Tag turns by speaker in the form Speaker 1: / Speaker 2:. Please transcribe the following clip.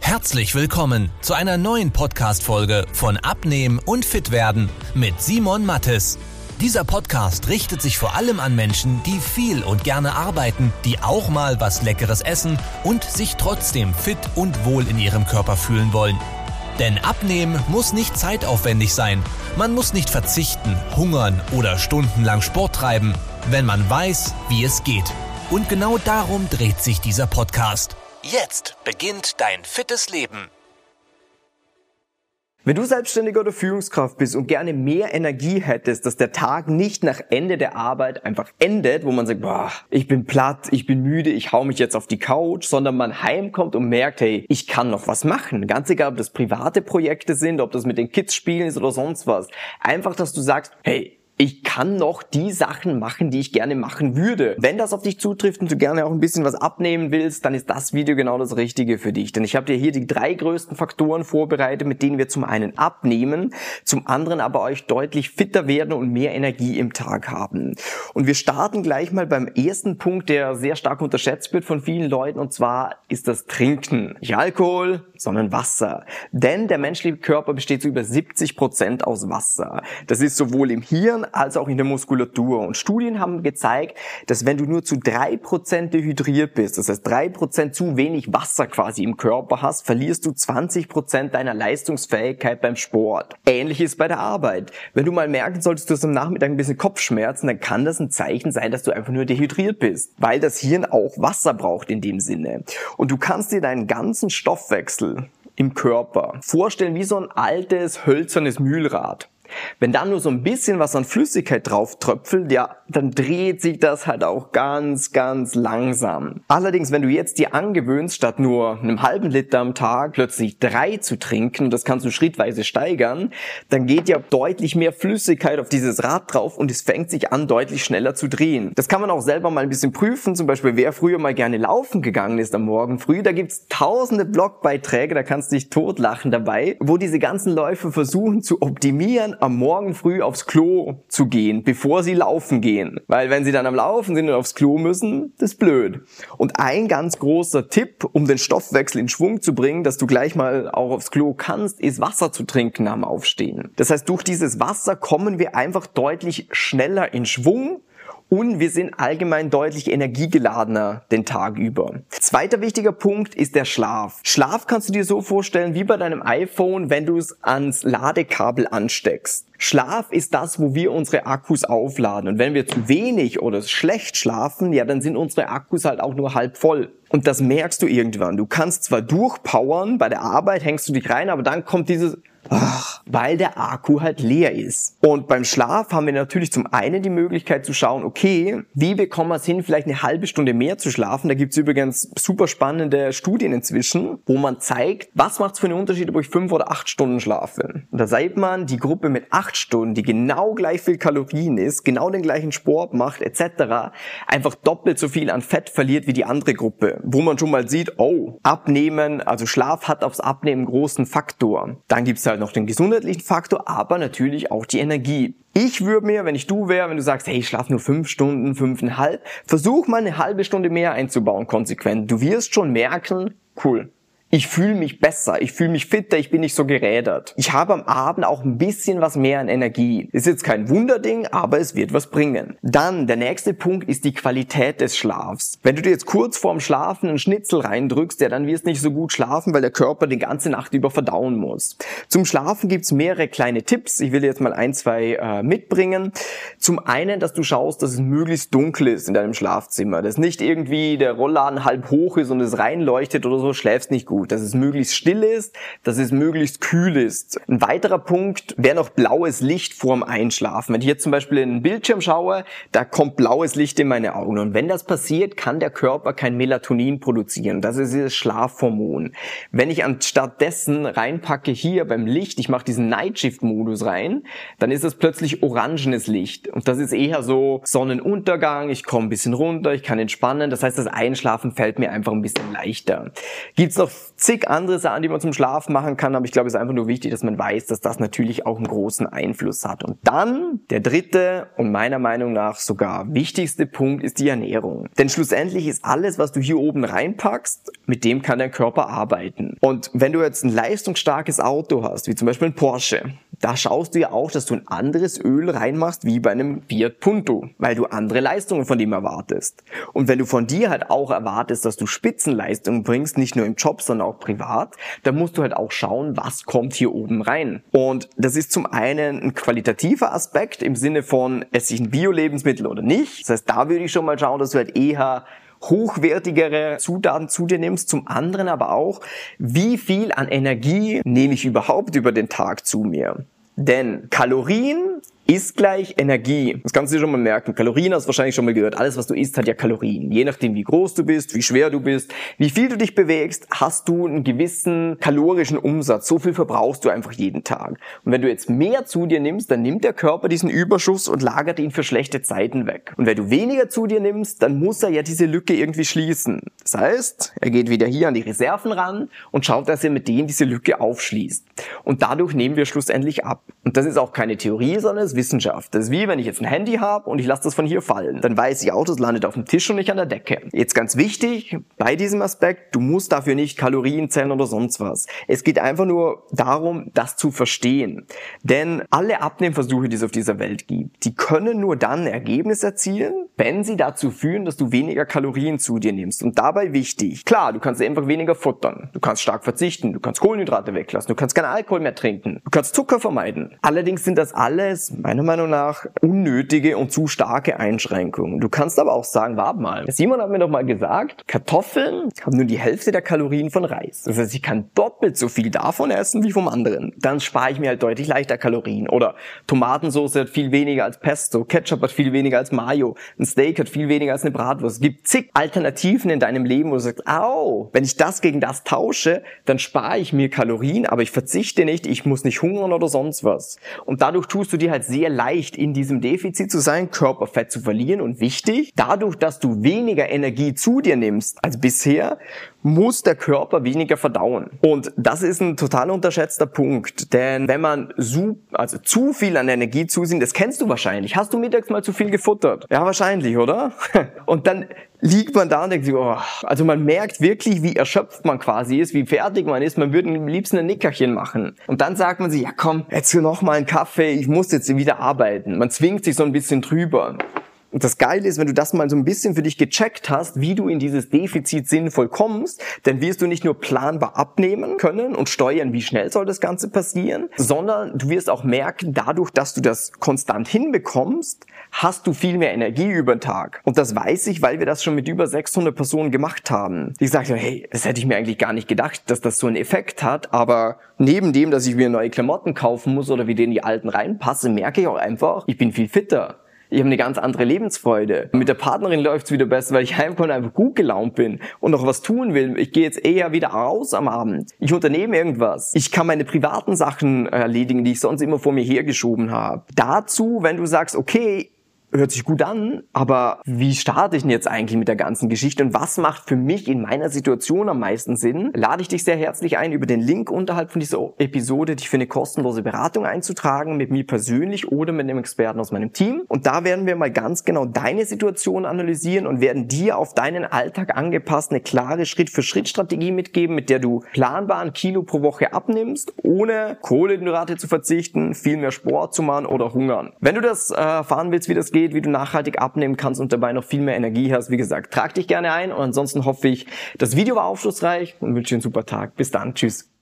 Speaker 1: Herzlich willkommen zu einer neuen Podcast-Folge von Abnehmen und Fitwerden mit Simon Mattes. Dieser Podcast richtet sich vor allem an Menschen, die viel und gerne arbeiten, die auch mal was Leckeres essen und sich trotzdem fit und wohl in ihrem Körper fühlen wollen. Denn Abnehmen muss nicht zeitaufwendig sein. Man muss nicht verzichten, hungern oder stundenlang Sport treiben, wenn man weiß, wie es geht. Und genau darum dreht sich dieser Podcast. Jetzt beginnt dein fittes Leben.
Speaker 2: Wenn du Selbstständiger oder Führungskraft bist und gerne mehr Energie hättest, dass der Tag nicht nach Ende der Arbeit einfach endet, wo man sagt, boah, ich bin platt, ich bin müde, ich hau mich jetzt auf die Couch, sondern man heimkommt und merkt, hey, ich kann noch was machen. Ganz egal, ob das private Projekte sind, ob das mit den Kids spielen ist oder sonst was. Einfach, dass du sagst, hey, ich kann noch die Sachen machen, die ich gerne machen würde. Wenn das auf dich zutrifft und du gerne auch ein bisschen was abnehmen willst, dann ist das Video genau das Richtige für dich. Denn ich habe dir hier die 3 größten Faktoren vorbereitet, mit denen wir zum einen abnehmen, zum anderen aber euch deutlich fitter werden und mehr Energie im Tag haben. Und wir starten gleich mal beim ersten Punkt, der sehr stark unterschätzt wird von vielen Leuten, und zwar ist das Trinken. Nicht Alkohol, sondern Wasser. Denn der menschliche Körper besteht zu über 70% aus Wasser. Das ist sowohl im Hirn als auch in der Muskulatur. Und Studien haben gezeigt, dass wenn du nur zu 3% dehydriert bist, das heißt 3% zu wenig Wasser quasi im Körper hast, verlierst du 20% deiner Leistungsfähigkeit beim Sport. Ähnliches bei der Arbeit. Wenn du mal merken solltest, du hast am Nachmittag ein bisschen Kopfschmerzen, dann kann das ein Zeichen sein, dass du einfach nur dehydriert bist, weil das Hirn auch Wasser braucht in dem Sinne. Und du kannst dir deinen ganzen Stoffwechsel im Körper vorstellen wie so ein altes, hölzernes Mühlrad. Wenn da nur so ein bisschen was an Flüssigkeit drauf tröpfelt, ja, dann dreht sich das halt auch ganz, ganz langsam. Allerdings, wenn du jetzt dir angewöhnst, statt nur einem halben Liter am Tag plötzlich 3 zu trinken, und das kannst du schrittweise steigern, dann geht ja deutlich mehr Flüssigkeit auf dieses Rad drauf und es fängt sich an, deutlich schneller zu drehen. Das kann man auch selber mal ein bisschen prüfen, zum Beispiel, wer früher mal gerne laufen gegangen ist am Morgen früh, da gibt's tausende Blogbeiträge, da kannst du dich totlachen dabei, wo diese ganzen Läufer versuchen zu optimieren, am Morgen früh aufs Klo zu gehen, bevor sie laufen gehen. Weil wenn sie dann am Laufen sind und aufs Klo müssen, das ist blöd. Und ein ganz großer Tipp, um den Stoffwechsel in Schwung zu bringen, dass du gleich mal auch aufs Klo kannst, ist Wasser zu trinken am Aufstehen. Das heißt, durch dieses Wasser kommen wir einfach deutlich schneller in Schwung. Und wir sind allgemein deutlich energiegeladener den Tag über. Zweiter wichtiger Punkt ist der Schlaf. Schlaf kannst du dir so vorstellen wie bei deinem iPhone, wenn du es ans Ladekabel ansteckst. Schlaf ist das, wo wir unsere Akkus aufladen. Und wenn wir zu wenig oder schlecht schlafen, ja, dann sind unsere Akkus halt auch nur halb voll. Und das merkst du irgendwann. Du kannst zwar durchpowern, bei der Arbeit hängst du dich rein, aber dann kommt dieses weil der Akku halt leer ist. Und beim Schlaf haben wir natürlich zum einen die Möglichkeit zu schauen, okay, wie bekommen wir es hin, vielleicht eine halbe Stunde mehr zu schlafen. Da gibt's übrigens super spannende Studien inzwischen, wo man zeigt, was macht es für einen Unterschied, ob ich 5 oder 8 Stunden schlafe. Und da sieht man, die Gruppe mit 8 Stunden, die genau gleich viel Kalorien isst, genau den gleichen Sport macht etc., einfach doppelt so viel an Fett verliert wie die andere Gruppe. Wo man schon mal sieht, oh, Abnehmen, also Schlaf hat aufs Abnehmen einen großen Faktor. Dann gibt's halt noch den gesundheitlichen Faktor, aber natürlich auch die Energie. Ich würde mir, wenn ich du wäre, wenn du sagst, hey, ich schlafe nur 5 Stunden, 5,5, versuch mal eine halbe Stunde mehr einzubauen, konsequent. Du wirst schon merken, cool. Ich fühle mich besser, ich fühle mich fitter, ich bin nicht so gerädert. Ich habe am Abend auch ein bisschen was mehr an Energie. Ist jetzt kein Wunderding, aber es wird was bringen. Dann, der nächste Punkt ist die Qualität des Schlafs. Wenn du dir jetzt kurz vorm Schlafen einen Schnitzel reindrückst, ja, dann wirst du nicht so gut schlafen, weil der Körper die ganze Nacht über verdauen muss. Zum Schlafen gibt's mehrere kleine Tipps. Ich will dir jetzt mal 1, 2 mitbringen. Zum einen, dass du schaust, dass es möglichst dunkel ist in deinem Schlafzimmer. Dass nicht irgendwie der Rollladen halb hoch ist und es reinleuchtet oder so, schläfst nicht gut. Dass es möglichst still ist, dass es möglichst kühl ist. Ein weiterer Punkt wäre noch blaues Licht vorm Einschlafen. Wenn ich jetzt zum Beispiel in einen Bildschirm schaue, da kommt blaues Licht in meine Augen. Und wenn das passiert, kann der Körper kein Melatonin produzieren. Das ist dieses Schlafhormon. Wenn ich anstatt dessen reinpacke hier beim Licht, ich mache diesen Nightshift-Modus rein, dann ist das plötzlich orangenes Licht. Und das ist eher so Sonnenuntergang, ich komme ein bisschen runter, ich kann entspannen. Das heißt, das Einschlafen fällt mir einfach ein bisschen leichter. Gibt's noch zig andere Sachen, die man zum Schlaf machen kann, aber ich glaube, es ist einfach nur wichtig, dass man weiß, dass das natürlich auch einen großen Einfluss hat. Und dann der dritte und meiner Meinung nach sogar wichtigste Punkt ist die Ernährung. Denn schlussendlich ist alles, was du hier oben reinpackst, mit dem kann dein Körper arbeiten. Und wenn du jetzt ein leistungsstarkes Auto hast, wie zum Beispiel ein Porsche, da schaust du ja auch, dass du ein anderes Öl reinmachst wie bei einem Fiat Punto, weil du andere Leistungen von dem erwartest. Und wenn du von dir halt auch erwartest, dass du Spitzenleistungen bringst, nicht nur im Job, sondern auch privat, dann musst du halt auch schauen, was kommt hier oben rein. Und das ist zum einen ein qualitativer Aspekt im Sinne von, esse ich ein Bio-Lebensmittel oder nicht. Das heißt, da würde ich schon mal schauen, dass du halt eher hochwertigere Zutaten zu dir nimmst, zum anderen aber auch, wie viel an Energie nehme ich überhaupt über den Tag zu mir. Denn Kalorien ist gleich Energie. Das kannst du dir schon mal merken. Kalorien hast du wahrscheinlich schon mal gehört. Alles, was du isst, hat ja Kalorien. Je nachdem, wie groß du bist, wie schwer du bist, wie viel du dich bewegst, hast du einen gewissen kalorischen Umsatz. So viel verbrauchst du einfach jeden Tag. Und wenn du jetzt mehr zu dir nimmst, dann nimmt der Körper diesen Überschuss und lagert ihn für schlechte Zeiten weg. Und wenn du weniger zu dir nimmst, dann muss er ja diese Lücke irgendwie schließen. Das heißt, er geht wieder hier an die Reserven ran und schaut, dass er mit denen diese Lücke aufschließt. Und dadurch nehmen wir schlussendlich ab. Und das ist auch keine Theorie, sondern es ist Wissenschaft. Das ist wie, wenn ich jetzt ein Handy habe und ich lasse das von hier fallen. Dann weiß ich auch, das landet auf dem Tisch und nicht an der Decke. Jetzt ganz wichtig, bei diesem Aspekt, du musst dafür nicht Kalorien zählen oder sonst was. Es geht einfach nur darum, das zu verstehen. Denn alle Abnehmversuche, die es auf dieser Welt gibt, die können nur dann ein Ergebnis erzielen, wenn sie dazu führen, dass du weniger Kalorien zu dir nimmst. Und dabei wichtig, klar, du kannst einfach weniger futtern. Du kannst stark verzichten, du kannst Kohlenhydrate weglassen, du kannst keinen Alkohol mehr trinken, du kannst Zucker vermeiden. Allerdings sind das alles meiner Meinung nach unnötige und zu starke Einschränkungen. Du kannst aber auch sagen, warte mal, Simon hat mir doch mal gesagt, Kartoffeln haben nur die Hälfte der Kalorien von Reis. Das heißt, ich kann doppelt so viel davon essen wie vom anderen. Dann spare ich mir halt deutlich leichter Kalorien. Oder Tomatensauce hat viel weniger als Pesto, Ketchup hat viel weniger als Mayo, ein Steak hat viel weniger als eine Bratwurst. Es gibt zig Alternativen in deinem Leben, wo du sagst, wenn ich das gegen das tausche, dann spare ich mir Kalorien, aber ich verzichte nicht, ich muss nicht hungern oder sonst was. Und dadurch tust du dir halt sehr leicht, in diesem Defizit zu sein, Körperfett zu verlieren. Und wichtig, dadurch, dass du weniger Energie zu dir nimmst als bisher, muss der Körper weniger verdauen. Und das ist ein total unterschätzter Punkt. Denn wenn man zu viel an Energie zusieht, das kennst du wahrscheinlich. Hast du mittags mal zu viel gefuttert? Ja, wahrscheinlich, oder? Und dann liegt man da und denkt sich, also man merkt wirklich, wie erschöpft man quasi ist, wie fertig man ist. Man würde am liebsten ein Nickerchen machen. Und dann sagt man sich, ja komm, jetzt noch mal einen Kaffee, ich muss jetzt wieder arbeiten. Man zwingt sich so ein bisschen drüber. Und das Geile ist, wenn du das mal so ein bisschen für dich gecheckt hast, wie du in dieses Defizit sinnvoll kommst, dann wirst du nicht nur planbar abnehmen können und steuern, wie schnell soll das Ganze passieren, sondern du wirst auch merken, dadurch, dass du das konstant hinbekommst, hast du viel mehr Energie über den Tag. Und das weiß ich, weil wir das schon mit über 600 Personen gemacht haben. Die gesagt haben, hey, das hätte ich mir eigentlich gar nicht gedacht, dass das so einen Effekt hat, aber neben dem, dass ich mir neue Klamotten kaufen muss oder wieder in die alten reinpasse, merke ich auch einfach, ich bin viel fitter. Ich habe eine ganz andere Lebensfreude. Mit der Partnerin läuft's wieder besser, weil ich heimkomme und einfach gut gelaunt bin und noch was tun will. Ich gehe jetzt eher wieder raus am Abend. Ich unternehme irgendwas. Ich kann meine privaten Sachen erledigen, die ich sonst immer vor mir hergeschoben habe. Dazu, wenn du sagst, okay, hört sich gut an, aber wie starte ich denn jetzt eigentlich mit der ganzen Geschichte und was macht für mich in meiner Situation am meisten Sinn? Lade ich dich sehr herzlich ein, über den Link unterhalb von dieser Episode dich für eine kostenlose Beratung einzutragen, mit mir persönlich oder mit einem Experten aus meinem Team. Und da werden wir mal ganz genau deine Situation analysieren und werden dir auf deinen Alltag angepasst eine klare Schritt-für-Schritt-Strategie mitgeben, mit der du planbar 1 Kilo pro Woche abnimmst, ohne Kohlenhydrate zu verzichten, viel mehr Sport zu machen oder hungern. Wenn du das erfahren willst, wie das geht, wie du nachhaltig abnehmen kannst und dabei noch viel mehr Energie hast, wie gesagt, trag dich gerne ein und ansonsten hoffe ich, das Video war aufschlussreich und wünsche dir einen super Tag. Bis dann, tschüss.